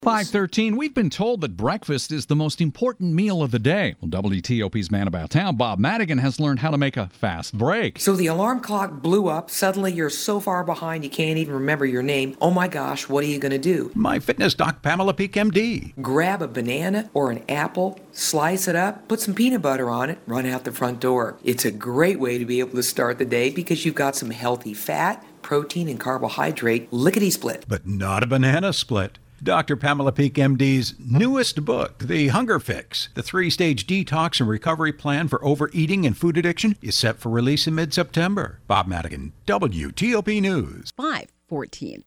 5:13, we've been told that breakfast is the most important meal of the day. Well, WTOP's Man About Town, Bob Madigan, has learned how to make a fast break. So the alarm clock blew up. Suddenly you're so far behind you can't even remember your name. Oh my gosh, what are you going to do? My fitness doc, Pamela Peak, MD. Grab a banana or an apple, slice it up, put some peanut butter on it, run out the front door. It's a great way to be able to start the day because you've got some healthy fat, protein, and carbohydrate lickety-split. But not a banana split. Dr. Pamela Peak, MD's newest book, The Hunger Fix, the 3-stage detox and recovery plan for overeating and food addiction, is set for release in mid-September. Bob Madigan, WTOP News. 5:14.